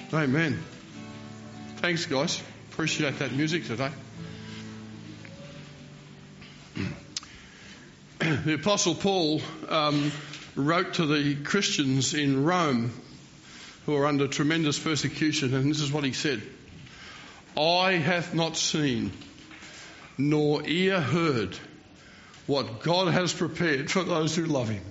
Amen. Thanks, guys. Appreciate that music today. The Apostle Paul wrote to the Christians in Rome who are under tremendous persecution, and this is what he said. Eye hath not seen, nor ear heard, what God has prepared for those who love him.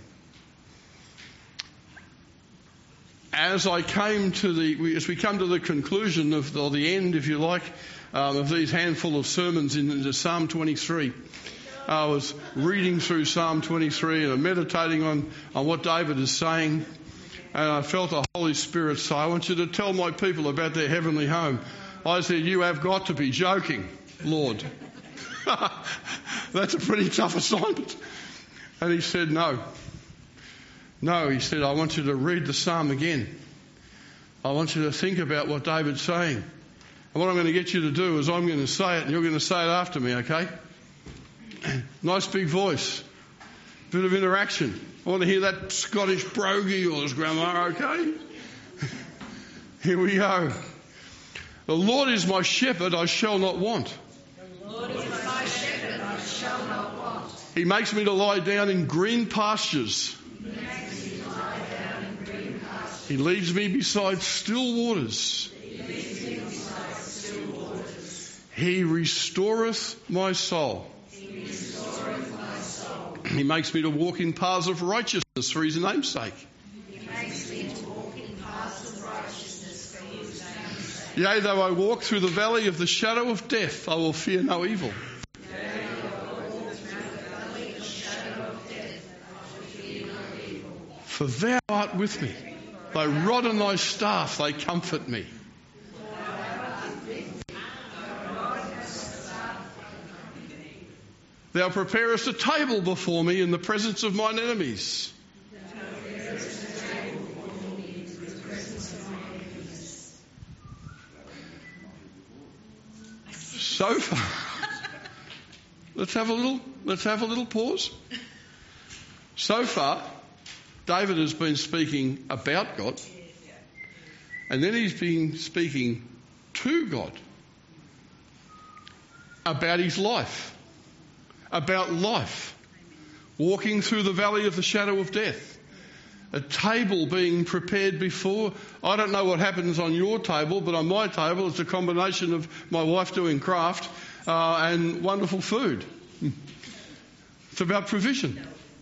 As we come to the conclusion of, or the end, if you like, of these handful of sermons into Psalm 23, I was reading through Psalm 23 and meditating on what David is saying, and I felt the Holy Spirit say, I want you to tell my people about their heavenly home. I said, you have got to be joking, Lord. That's a pretty tough assignment. And he said, no. No, he said, I want you to read the psalm again. I want you to think about what David's saying. And what I'm going to get you to do is I'm going to say it and you're going to say it after me, okay? Nice big voice. Bit of interaction. I want to hear that Scottish brogue of yours, Grandma, okay? Here we go. The Lord is my shepherd, I shall not want. The Lord is my shepherd, I shall not want. He makes me to lie down in green pastures. He leads me beside still waters. He restoreth my soul. He makes me to walk in paths of righteousness for his name's sake. Yea, though I walk through the valley of the shadow of death, I will fear no evil. For thou art with me. Thy rod and thy staff, they comfort me. Thou preparest a table before me in the presence of mine enemies. So far, let's have a little pause. So far, David has been speaking about God, and then he's been speaking to God about his life, walking through the valley of the shadow of death, a table being prepared before. I don't know what happens on your table, but on my table it's a combination of my wife doing craft and wonderful food. It's about provision.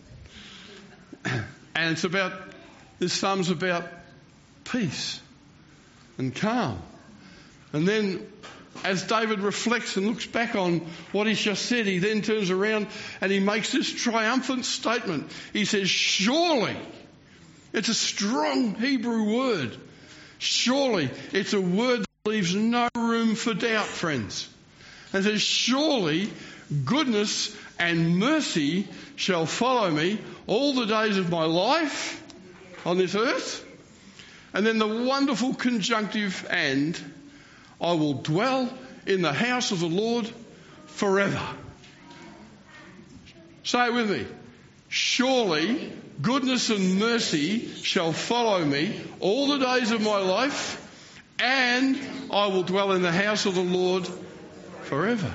And this psalm's about peace and calm. And then as David reflects and looks back on what he's just said, he then turns around and he makes this triumphant statement. He says, surely, it's a strong Hebrew word. Surely, it's a word that leaves no room for doubt, friends. And says, surely, goodness and mercy shall follow me all the days of my life on this earth. And then the wonderful conjunctive, and I will dwell in the house of the Lord forever. Say it with me. Surely goodness and mercy shall follow me all the days of my life, and I will dwell in the house of the Lord forever.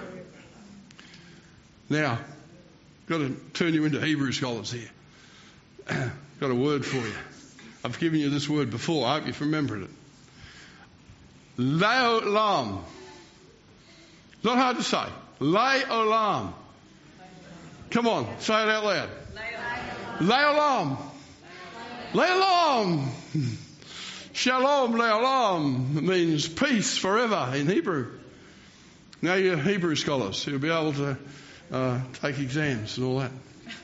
Now, got to turn you into Hebrew scholars here. Got a word for you. I've given you this word before. I hope you've remembered it. Le'olam. Not hard to say. Le'olam. Come on, say it out loud. Le'olam. Le'olam. Shalom le'olam means peace forever in Hebrew. Now you're Hebrew scholars. You'll be able to take exams and all that.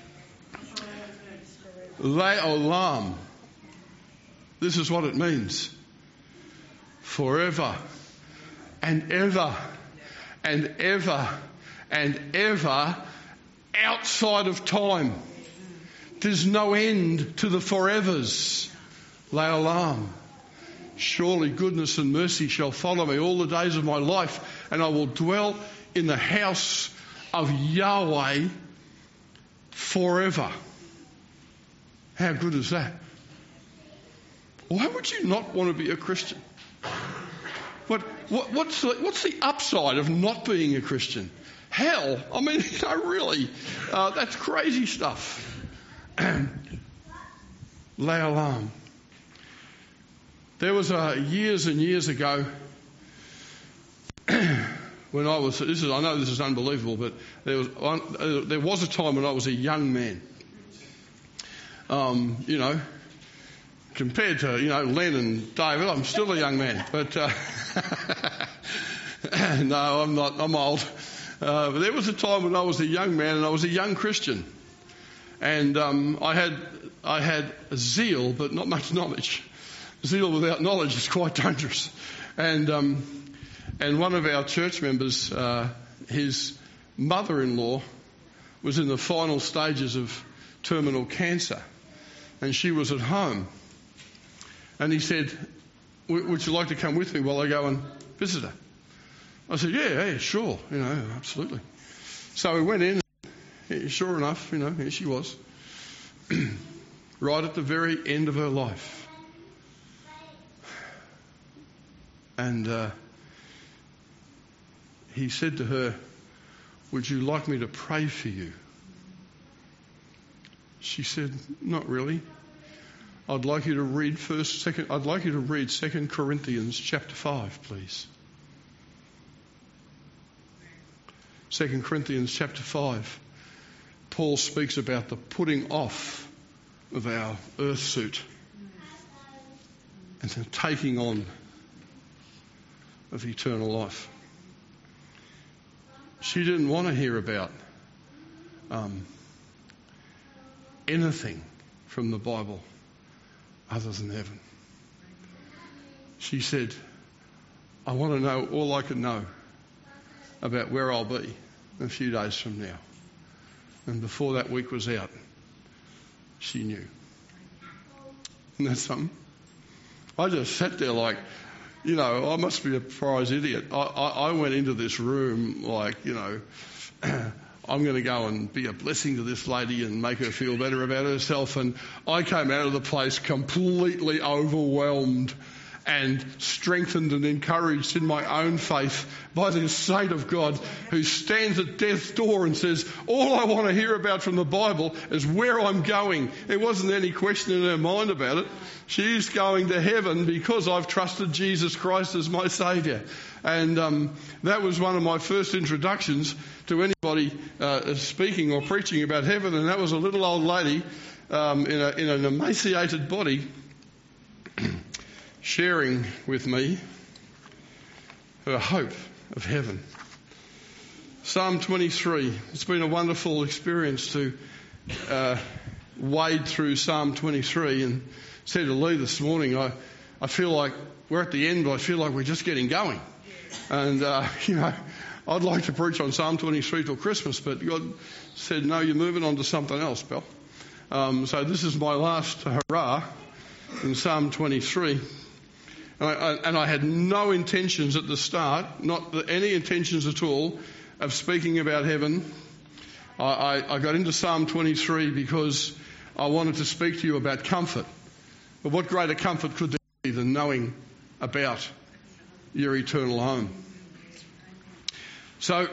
Le'olam. This is what it means. Forever and ever and ever and ever outside of time. There's no end to the forevers. Le'olam. Surely goodness and mercy shall follow me all the days of my life, and I will dwell in the house of Yahweh forever. How good is that? Why would you not want to be a Christian? What's the upside of not being a Christian? Hell. I mean, really, that's crazy stuff. L'Olam. There was years and years ago when I know this is unbelievable, but there was a time when I was a young man. Compared to, Len and David, I'm still a young man. But no, I'm not. I'm old. But there was a time when I was a young man and I was a young Christian. And I had zeal, but not much knowledge. Zeal without knowledge is quite dangerous. And one of our church members, his mother-in-law, was in the final stages of terminal cancer. And she was at home. And he said, would you like to come with me while I go and visit her? I said, yeah, sure, absolutely. So we went in, and sure enough, here she was, right at the very end of her life. And he said to her, would you like me to pray for you? She said, not really. I'd like you to read 2 Corinthians chapter 5, please. 2 Corinthians chapter 5. Paul speaks about the putting off of our earth suit and the taking on of eternal life. She didn't want to hear about anything from the Bible other than heaven. She said, I want to know all I can know about where I'll be a few days from now. And before that week was out, she knew. Isn't that something? I just sat there like, I must be a prize idiot. I went into this room like, I'm going to go and be a blessing to this lady and make her feel better about herself. And I came out of the place completely overwhelmed and strengthened and encouraged in my own faith by this saint of God who stands at death's door and says, all I want to hear about from the Bible is where I'm going. There wasn't any question in her mind about it. She's going to heaven because I've trusted Jesus Christ as my Saviour. And that was one of my first introductions to anybody speaking or preaching about heaven. And that was a little old lady in an emaciated body sharing with me her hope of heaven. Psalm 23. It's been a wonderful experience to wade through Psalm 23, and said to Lee this morning, I feel like we're at the end, but I feel like we're just getting going. And, I'd like to preach on Psalm 23 till Christmas, but God said, no, you're moving on to something else, Bill. So this is my last hurrah in Psalm 23. And I had no intentions at the start, not any intentions at all, of speaking about heaven. I got into Psalm 23 because I wanted to speak to you about comfort. But what greater comfort could there be than knowing about your eternal home? So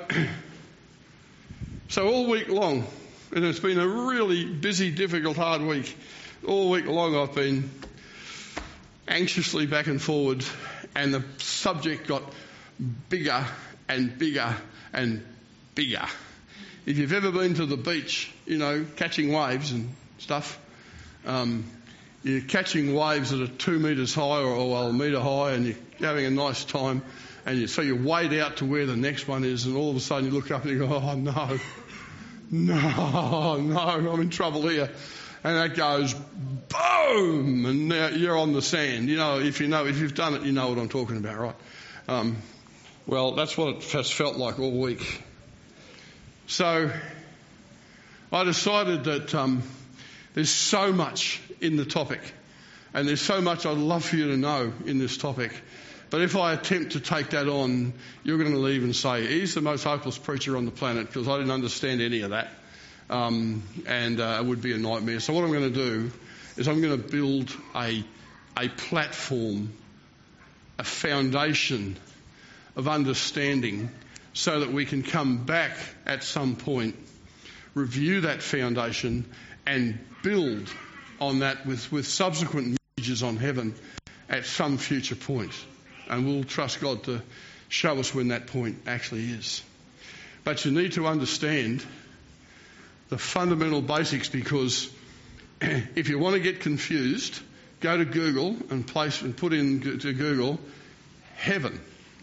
all week long, and it's been a really busy, difficult, hard week. All week long I've been anxiously back and forward, and the subject got bigger and bigger and bigger. If you've ever been to the beach, catching waves and stuff, you're catching waves that are 2 metres high or a metre high, and you're having a nice time, and so you wade out to where the next one is, and all of a sudden you look up and you go, oh no, I'm in trouble here. And that goes boom, and now you're on the sand. If you've done it, you know what I'm talking about, right? Well, that's what it has felt like all week. So I decided that there's so much in the topic, and there's so much I'd love for you to know in this topic. But if I attempt to take that on, you're going to leave and say, he's the most hopeless preacher on the planet, because I didn't understand any of that. And it would be a nightmare. So what I'm going to do is I'm going to build a platform a foundation of understanding so that we can come back at some point, review that foundation and build on that with subsequent messages on heaven at some future point. And we'll trust God to show us when that point actually is. But you need to understand the fundamental basics, because if you want to get confused, go to Google and put into Google heaven.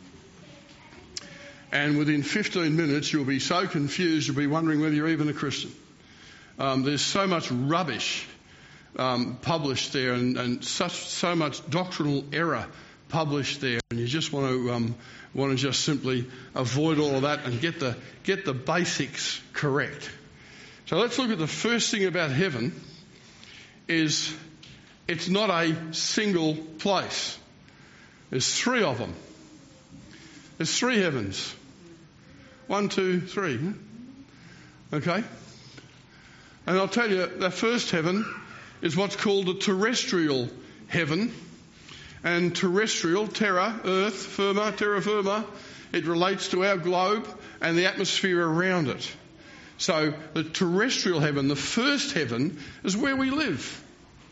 And within 15 minutes you'll be so confused you'll be wondering whether you're even a Christian. There's so much rubbish published there and so much doctrinal error published there, and you just want to just simply avoid all of that and get the basics correct. So let's look at the first thing about heaven. Is it's not a single place. There's three of them. There's three heavens. 1, 2, 3. Okay? And I'll tell you, the first heaven is what's called the terrestrial heaven. And terrestrial, terra, earth, firma, terra firma, it relates to our globe and the atmosphere around it. So the terrestrial heaven, the first heaven, is where we live.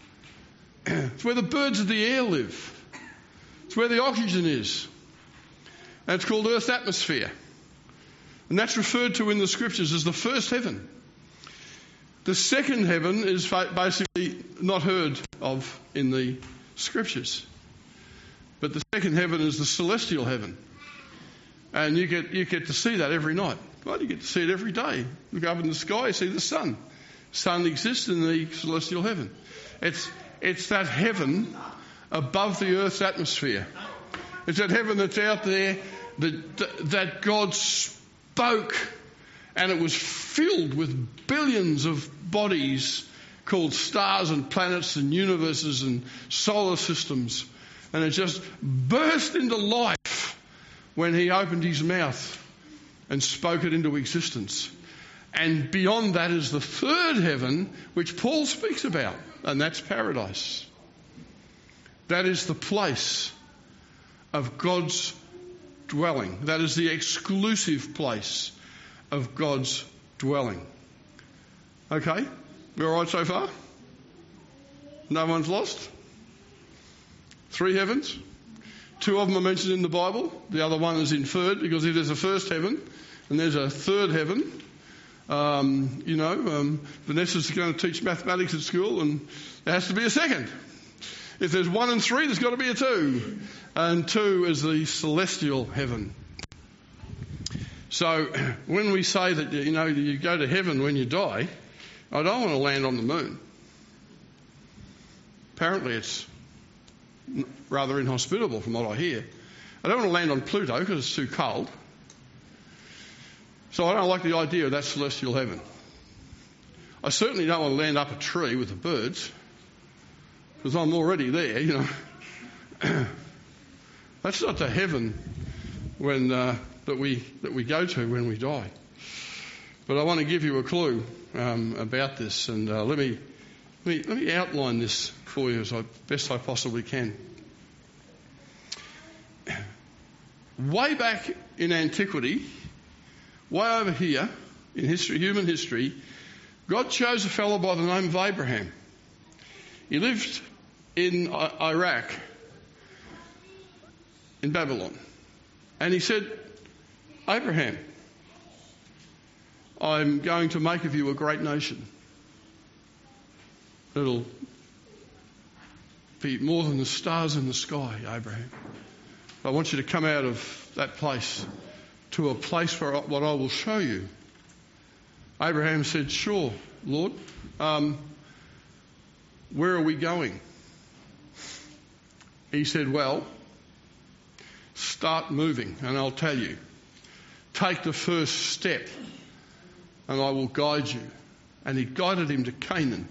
It's where the birds of the air live. It's where the oxygen is. And it's called Earth's atmosphere. And that's referred to in the scriptures as the first heaven. The second heaven is basically not heard of in the scriptures. But the second heaven is the celestial heaven. And you get to see that every night. Well, you get to see it every day. Look up in the sky, you see the sun. Sun exists in the celestial heaven. It's that heaven above the earth's atmosphere. It's that heaven that's out there that God spoke, and it was filled with billions of bodies called stars and planets and universes and solar systems. And it just burst into life when he opened his mouth and spoke it into existence. And beyond that is the third heaven, which Paul speaks about, and that's paradise. That is the place of God's dwelling. That is the exclusive place of God's dwelling. Okay? We all right so far? No one's lost? 3 heavens. 2 of them are mentioned in the Bible. The other one is inferred, because if there's a first heaven and there's a third heaven, Vanessa's going to teach mathematics at school and there has to be a second. If there's 1 and 3, there's got to be a 2. And 2 is the celestial heaven. So when we say that, you go to heaven when you die, I don't want to land on the moon. Apparently it's rather inhospitable from what I hear. I don't want to land on Pluto because it's too cold. So I don't like the idea of that celestial heaven. I certainly don't want to land up a tree with the birds, because I'm already there, That's not the heaven that we go to when we die. But I want to give you a clue about this, and let me outline this for you as best I possibly can. Way back in antiquity, way over here in human history, God chose a fellow by the name of Abraham. He lived in Iraq, in Babylon. And he said, Abraham, I'm going to make of you a great nation. It'll be more than the stars in the sky, Abraham. I want you to come out of that place to a place where what I will show you. Abraham said, sure, Lord. Where are we going? He said, well, start moving and I'll tell you. Take the first step and I will guide you. And he guided him to Canaan.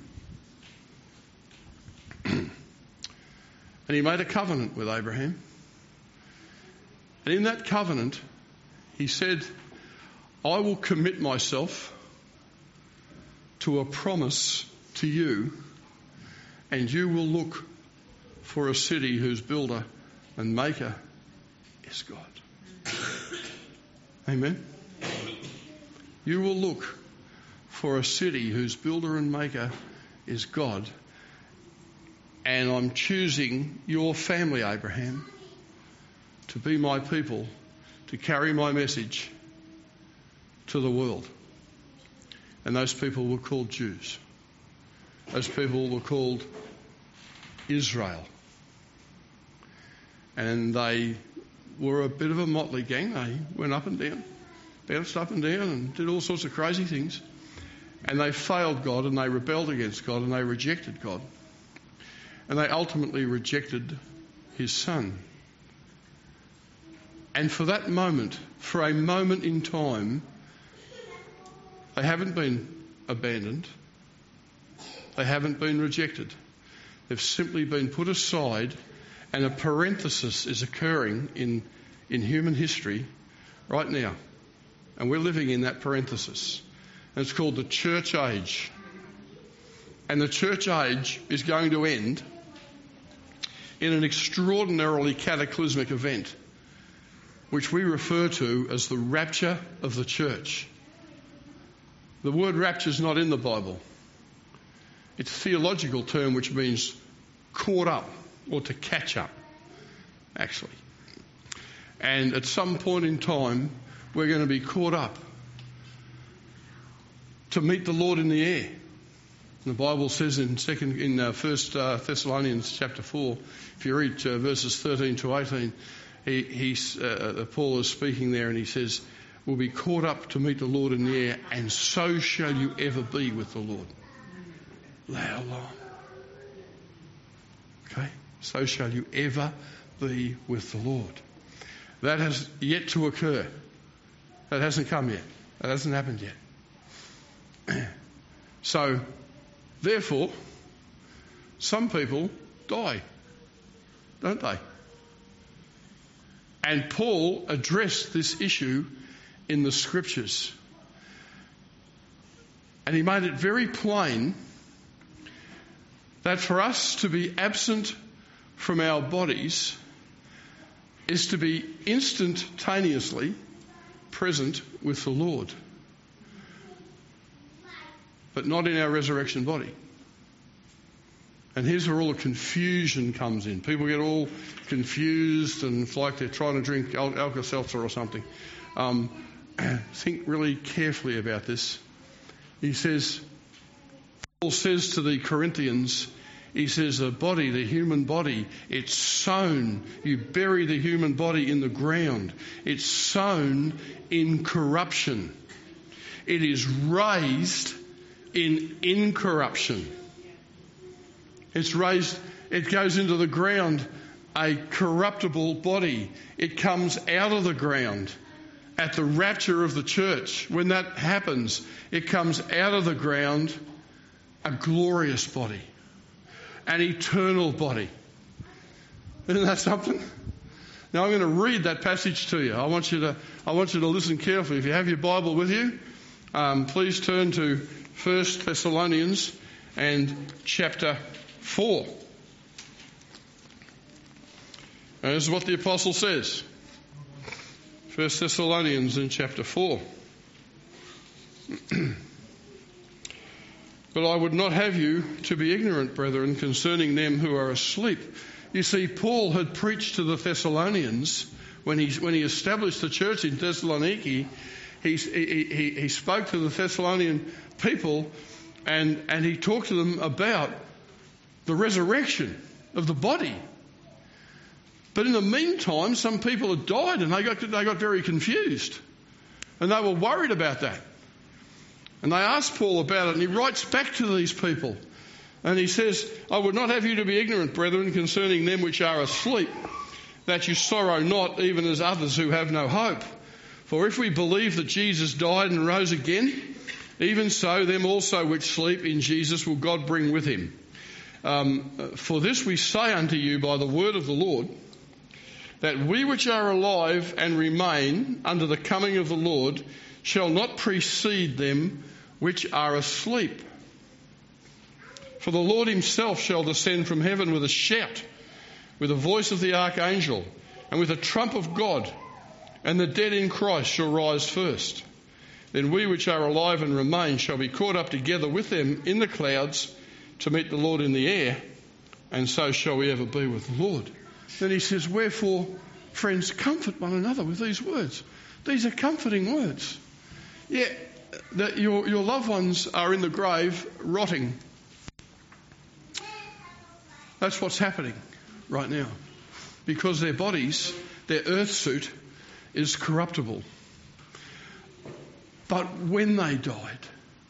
And he made a covenant with Abraham. And in that covenant, he said, I will commit myself to a promise to you, and you will look for a city whose builder and maker is God. Amen. You will look for a city whose builder and maker is God. And I'm choosing your family, Abraham, to be my people, to carry my message to the world. And those people were called Jews. Those people were called Israel. And they were a bit of a motley gang. They went up and down, bounced up and down and did all sorts of crazy things. And they failed God and they rebelled against God and they rejected God. And they ultimately rejected his son. And for that moment, for a moment in time, they haven't been abandoned. They haven't been rejected. They've simply been put aside, and a parenthesis is occurring in human history right now. And we're living in that parenthesis. And it's called the church age. And the church age is going to end in an extraordinarily cataclysmic event, which we refer to as the rapture of the church. The word rapture is not in the Bible. It's a theological term which means caught up or to catch up, actually. And at some point in time, we're going to be caught up to meet the Lord in the air. The Bible says in 1 Thessalonians chapter 4, if you read verses 13 to 18, Paul is speaking there and he says, we'll be caught up to meet the Lord in the air, and so shall you ever be with the Lord. How long? Okay? So shall you ever be with the Lord. That has yet to occur. That hasn't come yet. That hasn't happened yet. So, therefore, some people die, don't they? And Paul addressed this issue in the scriptures. And he made it very plain that for us to be absent from our bodies is to be instantaneously present with the Lord, but not in our resurrection body. And here's where all the confusion comes in. People get all confused and it's like they're trying to drink Alka-Seltzer or something. Think really carefully about this. Paul says to the Corinthians, he says, the body, the human body, it's sown. You bury the human body in the ground. It's sown in corruption. It is raised in incorruption. It's raised, it goes into the ground, a corruptible body. It comes out of the ground at the rapture of the church. When that happens, it comes out of the ground a glorious body, an eternal body. Isn't that something? Now I'm going to read that passage to you. I want you to listen carefully. If you have your Bible with you, please turn to 1 Thessalonians and chapter 4. And this is what the apostle says. 1 Thessalonians in chapter 4. But I would not have you to be ignorant, brethren, concerning them who are asleep. You see, Paul had preached to the Thessalonians when he established the church in Thessaloniki. He spoke to the Thessalonian people and he talked to them about the resurrection of the body. But in the meantime, some people had died and they got very confused. And they were worried about that. And they asked Paul about it, and he writes back to these people. And he says, I would not have you to be ignorant, brethren, concerning them which are asleep, that you sorrow not, even as others who have no hope. For if we believe that Jesus died and rose again, even so them also which sleep in Jesus will God bring with him. For this we say unto you by the word of the Lord, that we which are alive and remain unto the coming of the Lord shall not precede them which are asleep. For the Lord himself shall descend from heaven with a shout, with the voice of the archangel, and with a trump of God, and the dead in Christ shall rise first. Then we which are alive and remain shall be caught up together with them in the clouds to meet the Lord in the air, and so shall we ever be with the Lord. Then he says, wherefore, friends, comfort one another with these words. These are comforting words. Yeah, that your loved ones are in the grave rotting. That's what's happening right now. Because their bodies, their earth suit is corruptible. But when they died,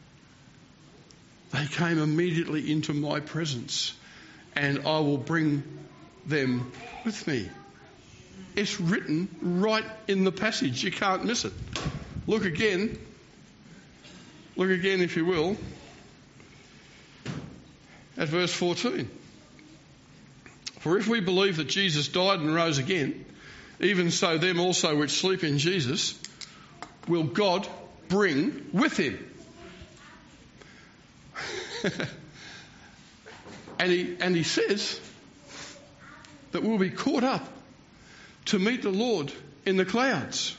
they came immediately into my presence, and I will bring them with me. It's written right in the passage. You can't miss it. Look again. Look again, if you will, at verse 14. For if we believe that Jesus died and rose again, even so them also which sleep in Jesus will God bring with him. and he says that we'll be caught up to meet the Lord in the clouds.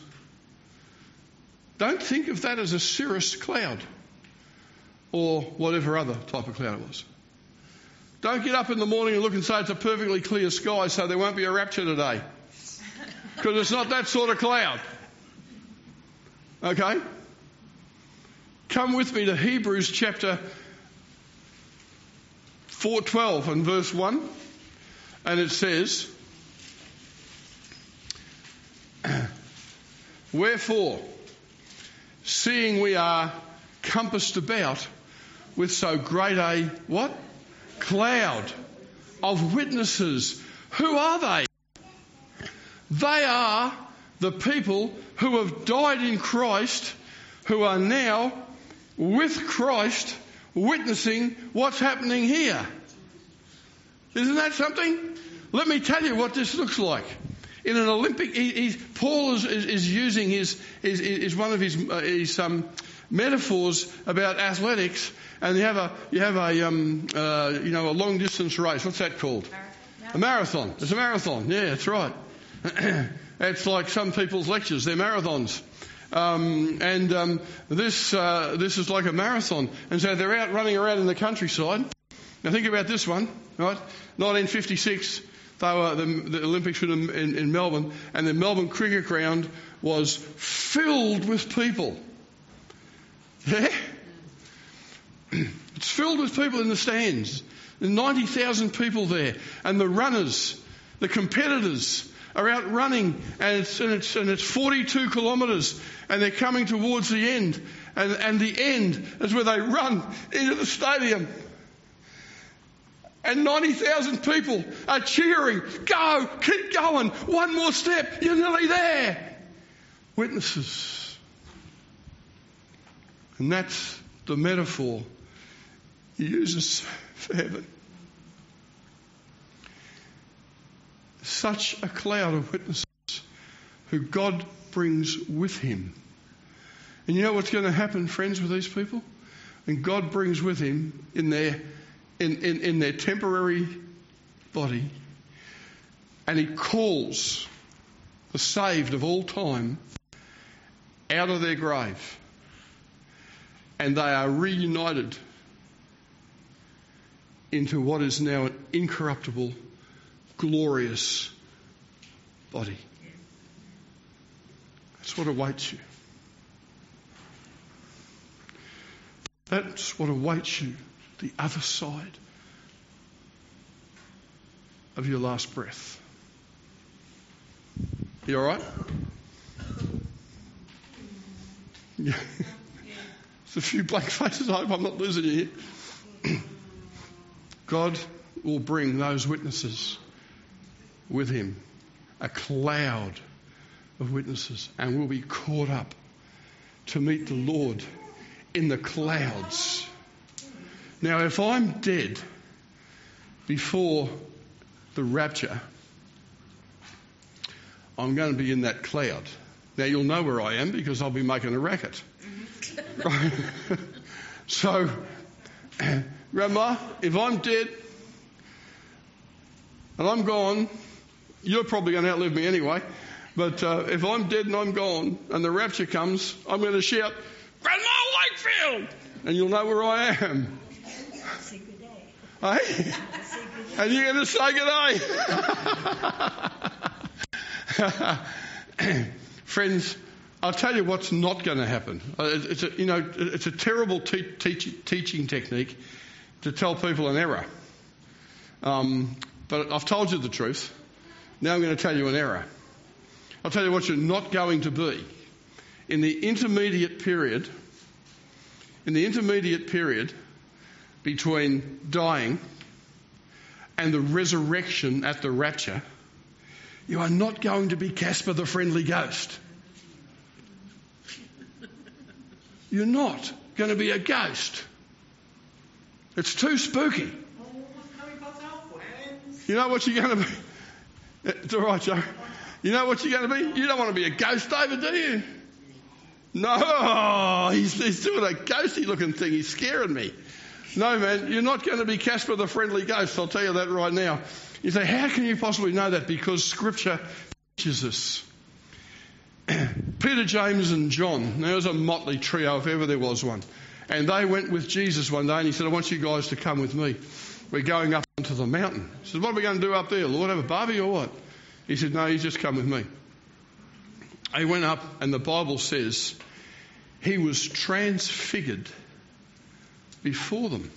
Don't think of that as a cirrus cloud or whatever other type of cloud it was. Don't get up in the morning and look and say it's a perfectly clear sky so there won't be a rapture today. Because it's not that sort of cloud. Okay? Come with me to Hebrews chapter 4:12 and verse 1. And it says, wherefore, seeing we are compassed about with so great a, what? Cloud of witnesses. Who are they? They are the people who have died in Christ, who are now with Christ witnessing what's happening here. Isn't that something? Let me tell you what this looks like. In an Olympic, Paul is using his one of his metaphors about athletics, and you have a long distance race. What's that called? A marathon. It's a marathon. Yeah, that's right. It's like some people's lectures. They're marathons. This is like a marathon, and so they're out running around in the countryside. Now think about this one, right? 1956. The Olympics were in Melbourne, and the Melbourne Cricket Ground was filled with people. Yeah? It's filled with people in the stands. There's 90,000 people there, and the runners, the competitors, are out running, and it's 42 kilometres, and they're coming towards the end, and the end is where they run into the stadium. And 90,000 people are cheering, go, keep going, one more step, you're nearly there. Witnesses. And that's the metaphor he uses for heaven. Such a cloud of witnesses who God brings with him. And you know what's going to happen, friends, with these people? And God brings with him in their temporary body, and he calls the saved of all time out of their grave, and they are reunited into what is now an incorruptible, glorious body. That's what awaits you. That's what awaits you the other side of your last breath. You all right? Yeah. There's a few blank faces. I hope I'm not losing you here. God will bring those witnesses with him, a cloud of witnesses, and we'll be caught up to meet the Lord in the clouds. Now, if I'm dead before the rapture, I'm going to be in that cloud. Now, you'll know where I am because I'll be making a racket. Right? So, Grandma, if I'm dead, and I'm gone, you're probably going to outlive me anyway, but if I'm dead and I'm gone and the rapture comes, I'm going to shout, Grandma Wakefield! And you'll know where I am. Say good day. Hey? And you're going to say good day. Friends, I'll tell you what's not going to happen. It's a terrible teaching technique to tell people an error. But I've told you the truth. Now I'm going to tell you an error. I'll tell you what you're not going to be. In the intermediate period between dying and the resurrection at the rapture, you are not going to be Casper the Friendly Ghost. You're not going to be a ghost. It's too spooky. You know what you're going to be? It's all right, Joe. You know what you're going to be? You don't want to be a ghost, David, do you? No, he's doing a ghosty looking thing. He's scaring me. No, man, you're not going to be Casper the Friendly Ghost. I'll tell you that right now. You say, how can you possibly know that? Because Scripture teaches us. Peter, James and John, there was a motley trio if ever there was one. And they went with Jesus one day and he said, I want you guys to come with me. We're going up onto the mountain. He said, what are we going to do up there, Lord? Have a barbie or what? He said, no, you just come with me. He went up and the Bible says he was transfigured before them.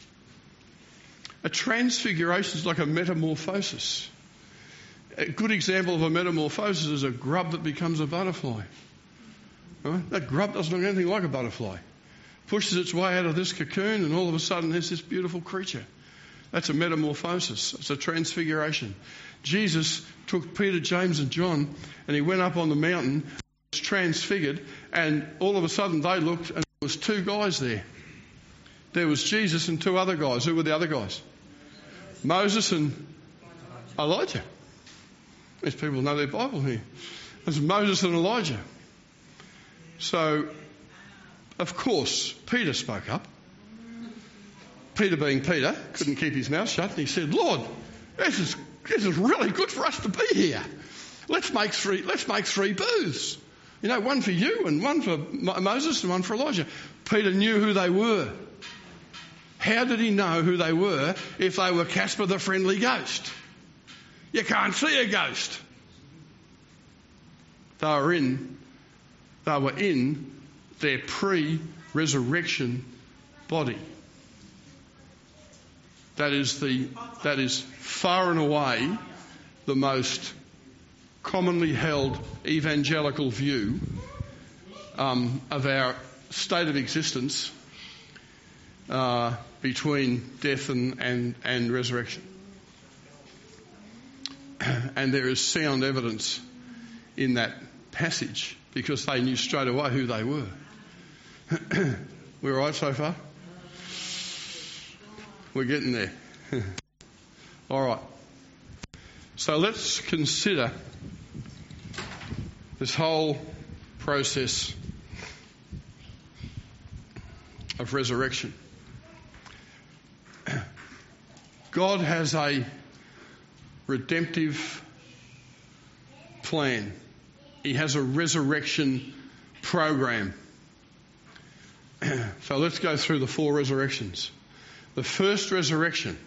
A transfiguration is like a metamorphosis. A good example of a metamorphosis is a grub that becomes a butterfly. Right? That grub doesn't look anything like a butterfly. Pushes its way out of this cocoon and all of a sudden there's this beautiful creature. That's a metamorphosis. It's a transfiguration. Jesus took Peter, James and John and he went up on the mountain, was transfigured, and all of a sudden they looked and there was two guys there. There was Jesus and two other guys. Who were the other guys? Moses and Elijah. These people know their Bible here. There's Moses and Elijah. So, of course, Peter spoke up. Peter being Peter, couldn't keep his mouth shut, and he said, Lord, this is really good for us to be here. Let's make three booths. You know, one for you and one for Moses and one for Elijah. Peter knew who they were. How did he know who they were if they were Casper the Friendly Ghost? You can't see a ghost. They were in their pre-resurrection body. That is far and away the most commonly held evangelical view of our state of existence between death and resurrection. And there is sound evidence in that passage because they knew straight away who they were. We're all right so far? We're getting there. All right. So let's consider this whole process of resurrection. God has a redemptive plan. He has a resurrection program. So let's go through the 4 resurrections. The first resurrection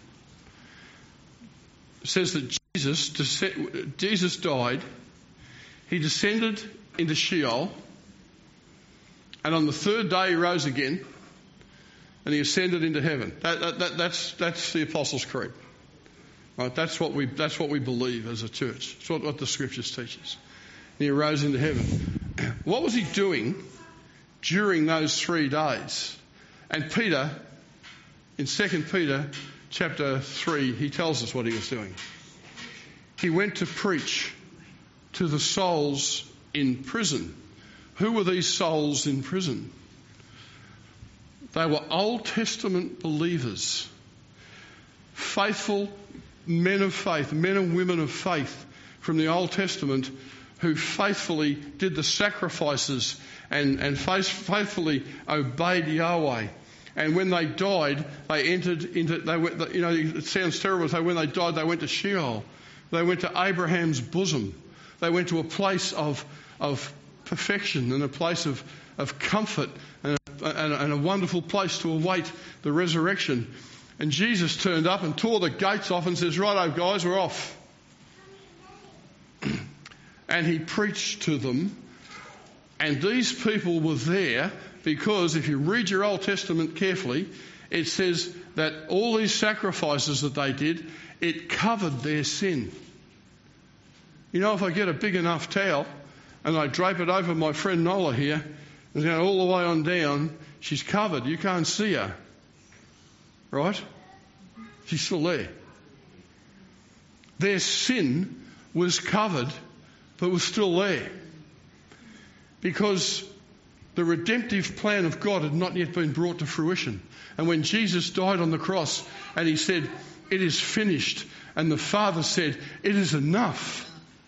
says that Jesus died, he descended into Sheol, and on the 3rd day he rose again, and he ascended into heaven. That's the Apostles' Creed. Right? That's what we believe as a church. It's what the Scriptures teach us. And he rose into heaven. What was he doing during those 3 days? And Peter, in 2 Peter chapter 3, he tells us what he was doing. He went to preach to the souls in prison. Who were these souls in prison? They were Old Testament believers, faithful men of faith, men and women of faith from the Old Testament who faithfully did the sacrifices and faithfully obeyed Yahweh And when they died, they entered into, they went, it sounds terrible to say when they died, they went to Sheol. They went to Abraham's bosom. They went to a place of perfection and a place of comfort and a wonderful place to await the resurrection. And Jesus turned up and tore the gates off and says, "Righto, guys, we're off." And he preached to them. And these people were there because if you read your Old Testament carefully, it says that all these sacrifices that they did, it covered their sin. You know, if I get a big enough towel and I drape it over my friend Nola here, and go all the way on down, she's covered. You can't see her. Right? She's still there. Their sin was covered, but was still there. Because the redemptive plan of God had not yet been brought to fruition. And when Jesus died on the cross and he said, "It is finished," and the Father said, "It is enough."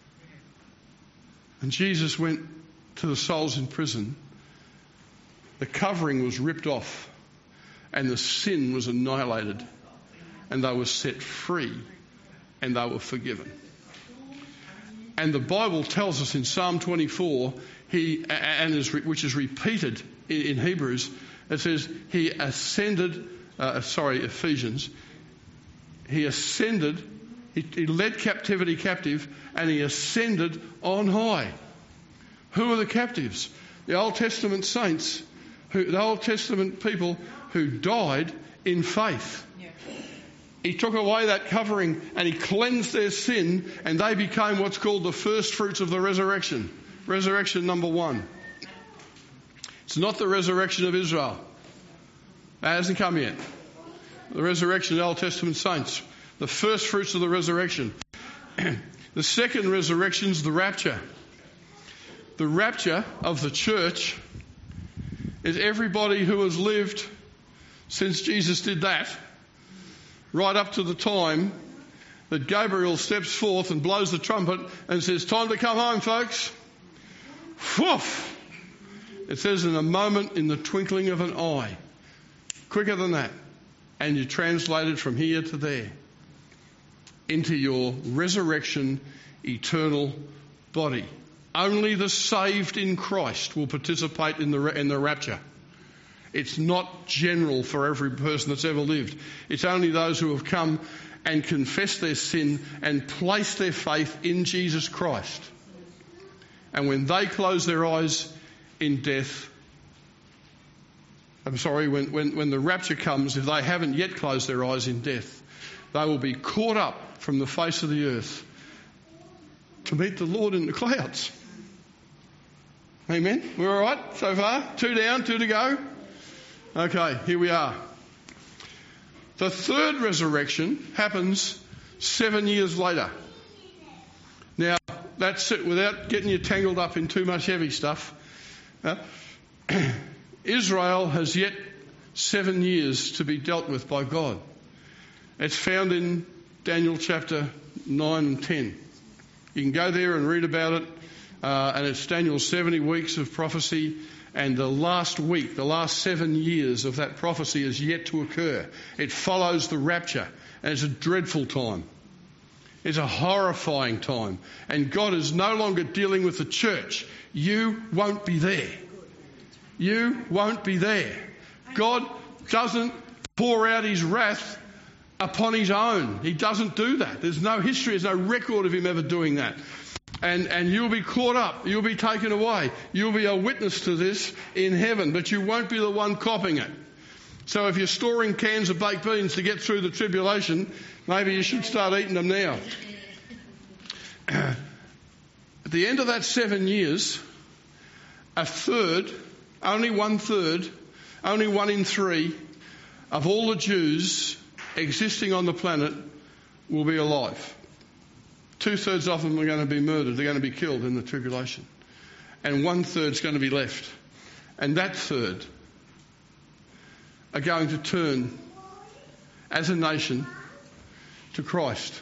And Jesus went to the souls in prison. The covering was ripped off and the sin was annihilated and they were set free and they were forgiven. And the Bible tells us in Psalm 24, which is repeated in Hebrews, it says he ascended, Ephesians, he ascended, he led captivity captive and he ascended on high. Who are the captives? The Old Testament saints, the Old Testament people who died in faith. Yeah. He took away that covering and he cleansed their sin and they became what's called the first fruits of the resurrection. Resurrection number 1. It's not the resurrection of Israel. That hasn't come yet. The resurrection of the Old Testament saints. The first fruits of the resurrection. The second resurrection is the rapture. The rapture of the church is everybody who has lived since Jesus did that, right up to the time that Gabriel steps forth and blows the trumpet and says, "Time to come home, folks." Woof! It says in a moment, in the twinkling of an eye. Quicker than that. And you're translated from here to there into your resurrection eternal body. Only the saved in Christ will participate in the rapture. It's not general for every person that's ever lived. It's only those who have come and confessed their sin and placed their faith in Jesus Christ. And when they close their eyes in death, when the rapture comes, if they haven't yet closed their eyes in death, they will be caught up from the face of the earth to meet the Lord in the clouds. Amen? We're all right so far? 2 down, 2 to go? Okay, here we are. The third resurrection happens 7 years later. Now, that's it, without getting you tangled up in too much heavy stuff. Israel has yet 7 years to be dealt with by God. It's found in Daniel chapter 9 and 10. You can go there and read about it. And it's Daniel's 70 weeks of prophecy. And the last week, the last 7 years of that prophecy is yet to occur. It follows the rapture. And it's a dreadful time. It's a horrifying time. And God is no longer dealing with the church. You won't be there. You won't be there. God doesn't pour out his wrath upon his own. He doesn't do that. There's no history, there's no record of him ever doing that. And you'll be caught up. You'll be taken away. You'll be a witness to this in heaven, but you won't be the one copping it. So if you're storing cans of baked beans to get through the tribulation, maybe you should start eating them now. At the end of that 7 years, a third, only 1/3, only 1 in 3 of all the Jews existing on the planet will be alive. 2/3 of them are going to be murdered. They're going to be killed in the tribulation. And 1/3 is going to be left. And that third are going to turn as a nation to Christ.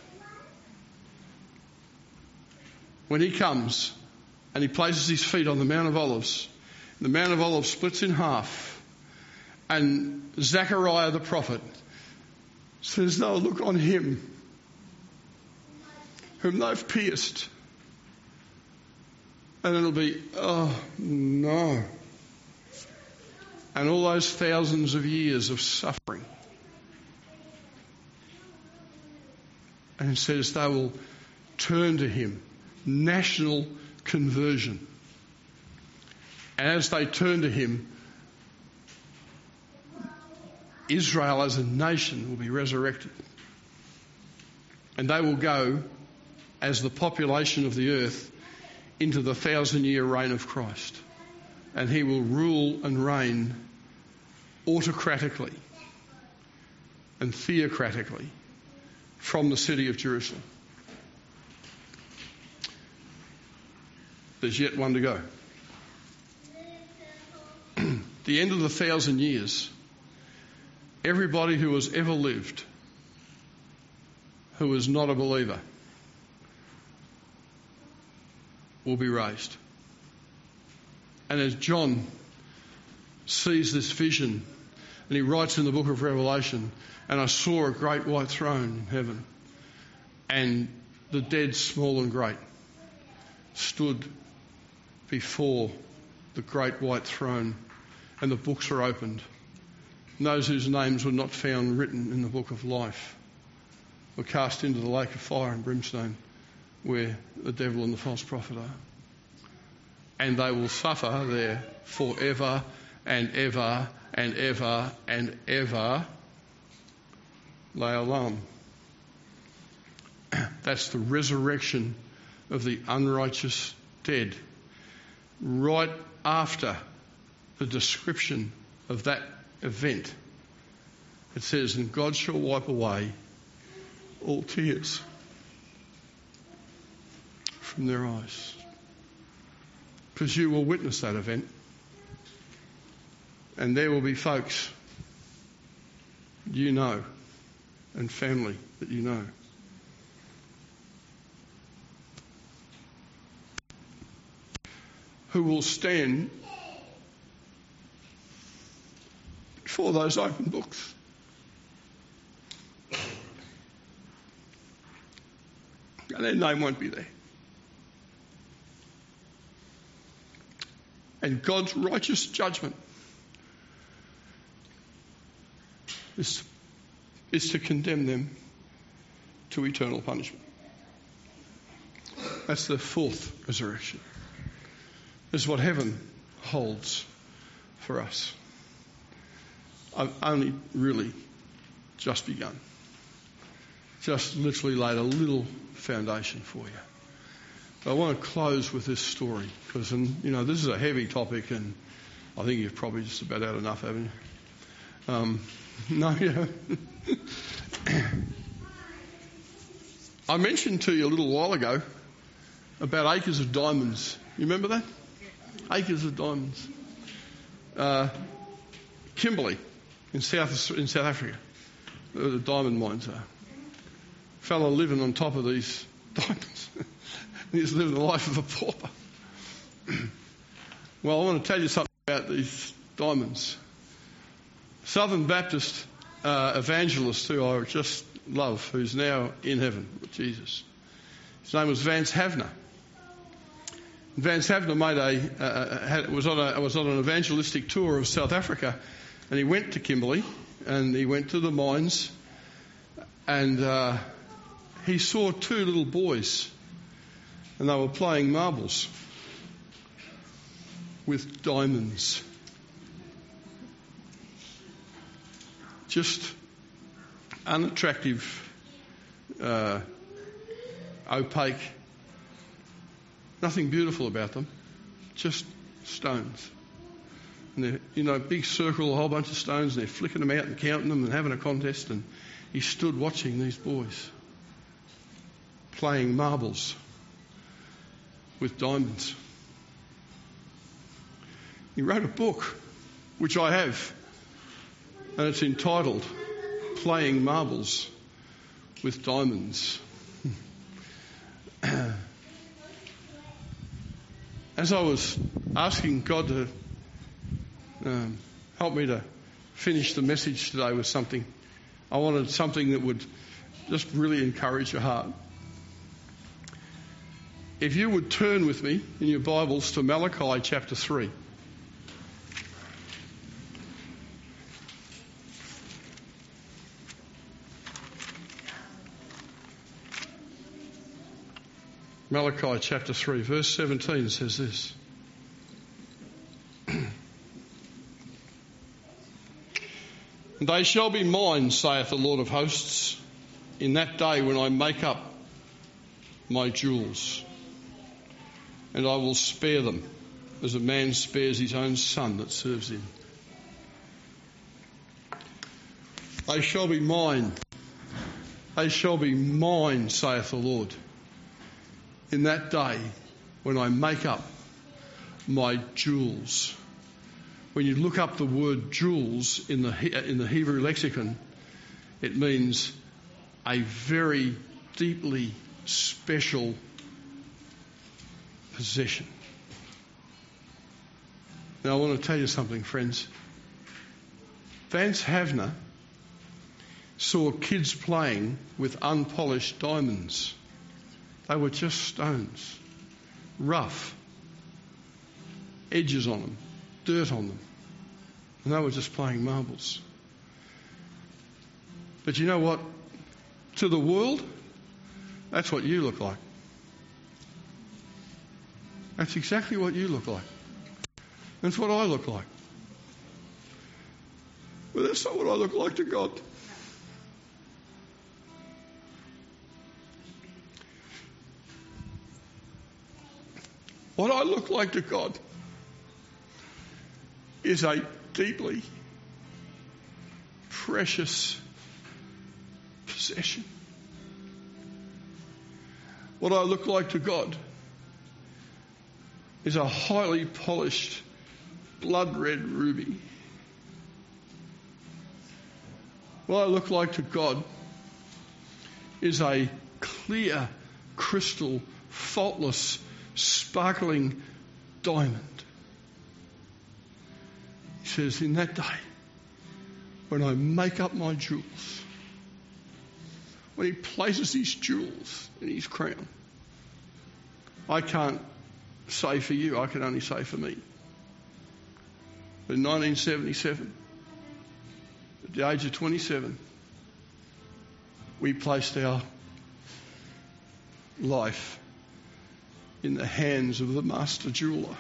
When he comes and he places his feet on the Mount of Olives, the Mount of Olives splits in half And Zechariah the prophet says they'll look on him whom they've pierced. And it'll be, oh no. And all those thousands of years of suffering. And it says they will turn to him. National conversion. And as they turn to him, Israel as a nation will be resurrected. And they will go as the population of the earth into the 1,000-year reign of Christ. And he will rule and reign autocratically and theocratically from the city of Jerusalem. There's yet one to go. The end of the 1,000 years, everybody who has ever lived who is not a believer will be raised. And as John sees this vision, and he writes in the book of Revelation, and I saw a great white throne in heaven, and the dead, small and great, stood before the great white throne, and the books were opened. And those whose names were not found written in the book of life were cast into the lake of fire and brimstone, where the devil and the false prophet are. And they will suffer there forever and ever and ever and ever. Le'olam. That's the resurrection of the unrighteous dead. Right after the description of that event, it says, and God shall wipe away all tears from their eyes. Because you will witness that event. And there will be folks you know and family that you know. Who will stand before those open books. And their name won't be there. And God's righteous judgment is to condemn them to eternal punishment. That's the fourth resurrection. This is what heaven holds for us. I've only really just begun. Just literally laid a little foundation for you. But I want to close with this story because, this is a heavy topic, and I think you've probably just about had enough, haven't you? No, you haven't. I mentioned to you a little while ago about acres of diamonds. You remember that? Acres of diamonds. Kimberley in South Africa, where the diamond mines are. Fellow living on top of these diamonds. He's living the life of a pauper. Well, I want to tell you something about these diamonds. Southern Baptist evangelist who I just love, who's now in heaven with Jesus. His name was Vance Havner. Vance Havner was on an evangelistic tour of South Africa, and he went to Kimberley and he went to the mines, and he saw two little boys, and they were playing marbles with diamonds. Just unattractive, opaque, nothing beautiful about them, just stones. And they're, big circle, a whole bunch of stones, and they're flicking them out and counting them and having a contest. And he stood watching these boys playing marbles with diamonds. He wrote a book, which I have, and it's entitled Playing Marbles with Diamonds. As I was asking God to help me to finish the message today with something. I wanted something that would just really encourage your heart. If you would turn with me in your Bibles to Malachi chapter 3. Malachi chapter 3, verse 17 says this. They shall be mine, saith the Lord of hosts, in that day when I make up my jewels, and I will spare them as a man spares his own son that serves him. They shall be mine. They shall be mine, saith the Lord, in that day when I make up my jewels. When you look up the word jewels in the Hebrew lexicon, it means a very deeply special possession. Now I want to tell you something, friends. Vance Havner saw kids playing with unpolished diamonds. They were just stones, rough, edges on them, dirt on them, and they were just playing marbles. But you know what? To the world, that's what you look like. That's exactly what you look like. That's what I look like. But that's not what I look like to God. What I look like to God is a deeply precious possession. What I look like to God is a highly polished blood red ruby. What I look like to God is a clear, crystal, faultless, sparkling diamond. He says, in that day, when I make up my jewels, when he places his jewels in his crown, I can't say for you, I can only say for me. But in 1977, at the age of 27, we placed our life in the hands of the master jeweler.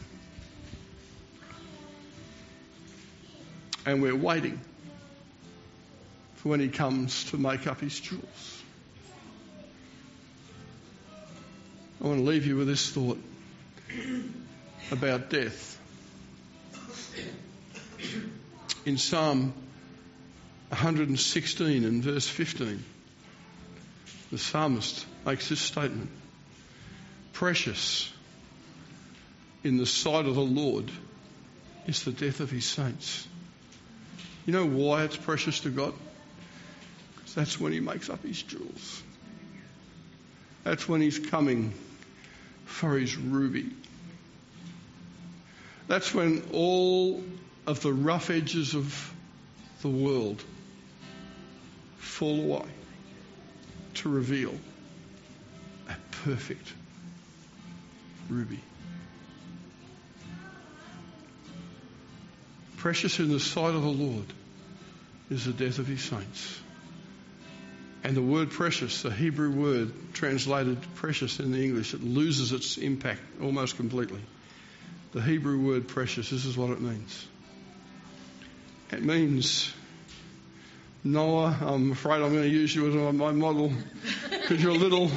And we're waiting for when he comes to make up his jewels. I want to leave you with this thought about death. In Psalm 116 and verse 15, the psalmist makes this statement: precious in the sight of the Lord is the death of his saints. You know why it's precious to God? Because that's when he makes up his jewels. That's when he's coming for his ruby. That's when all of the rough edges of the world fall away to reveal a perfect ruby. Precious in the sight of the Lord is the death of his saints. And the word precious, the Hebrew word translated precious in the English, it loses its impact almost completely. The Hebrew word precious, this is what it means. It means, Noah, I'm afraid I'm going to use you as my model because you're little.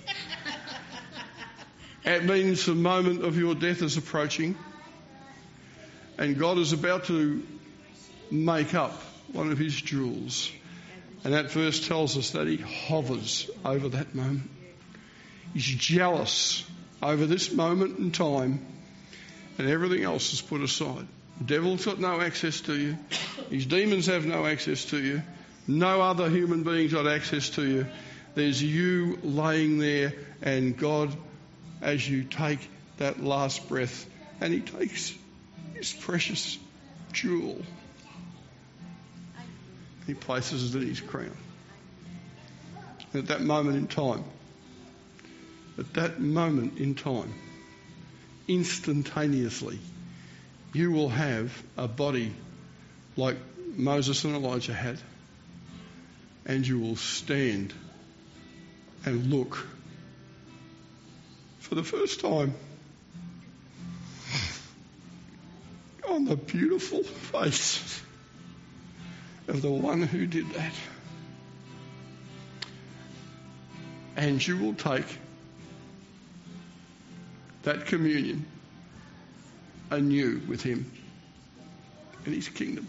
It means the moment of your death is approaching and God is about to make up one of his jewels. And that verse tells us that he hovers over that moment. He's jealous over this moment in time, and everything else is put aside. The devil's got no access to you. His demons have no access to you. No other human beings got access to you. There's you laying there, and God, as you take that last breath, and he takes his precious jewel He places it in his crown. At that moment in time, instantaneously, you will have a body like Moses and Elijah had, and you will stand and look for the first time on the beautiful face of the one who did that. And you will take that communion anew with him in his kingdom.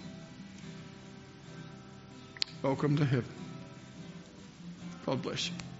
Welcome to heaven. God bless you.